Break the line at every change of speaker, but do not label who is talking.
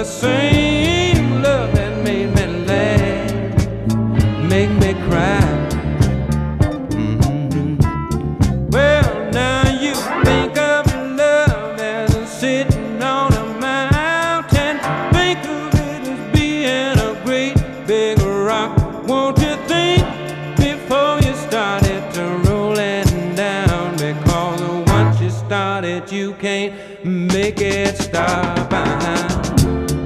same love that made me laugh, make me cry. Well, now you think of love as sitting on a mountain. Think of it as being a great big rock. Won't you think before you started to rolling down? Because once you started, you can't make it stop.